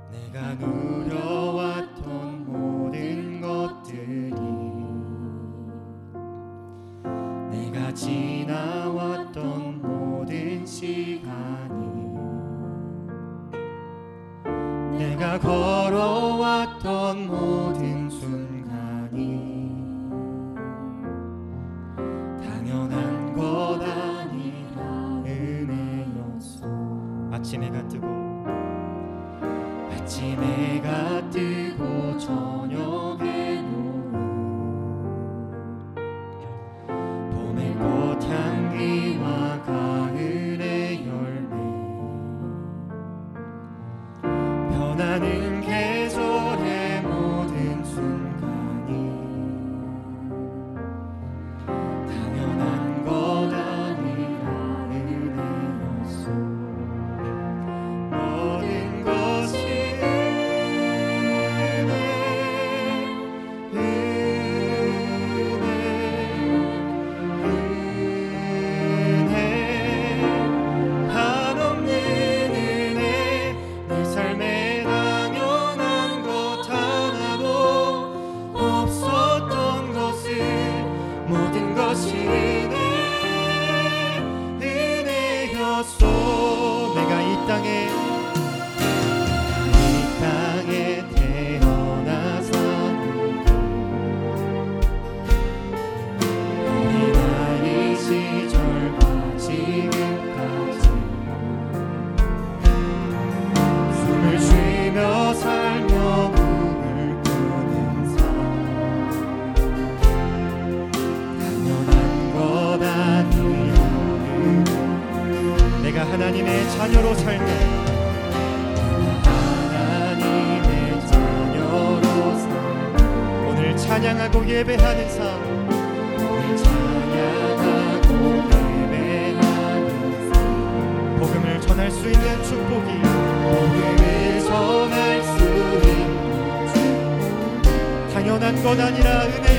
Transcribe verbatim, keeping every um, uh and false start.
내가 누려왔던 모든 것들이, 내가 지나왔던 모든 시간이, 내가 걸어왔던 모든 순간이 당연한 것 아니라 은혜였소. 아침 해가 뜨고 아침 해가 뜨고 저녁에 노을, 봄의 꽃향기와 가을의 열매, 변하는 계절의 모든 순간이 당연한 것 아니라 은혜였소. 모든 것이 은혜, 은혜, 은혜, 한없는 은혜. 내 삶에 당연한 것 하나도 없었던 것을, 모든 것이 은혜, 은혜였소. 내가 이 땅에 이 땅에 태어나서는 어린아이 시절과 지금까지 숨을 쉬며 살며 꿈을 꾸는 삶, 당연한 것 아니라 내가 하나님의 자녀로 살며, 하나님의 자녀로 살며 오늘 찬양하고 예배하는 삶, 오늘 찬양하고 예배하는 삶, 복음을 전할 수 있는 축복이, 복음을 전할 수 있는 축복, 당연한 것 아니라 은혜,